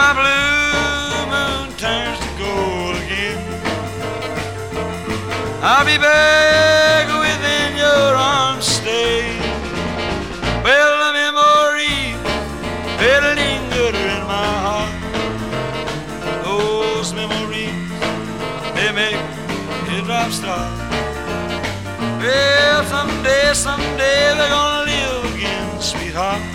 my blue moon turns to gold again. I'll be back within your arms, stay. Well, the memories that linger in my heart, those memories, they make me drop star. Well, someday we're gonna live again, sweetheart.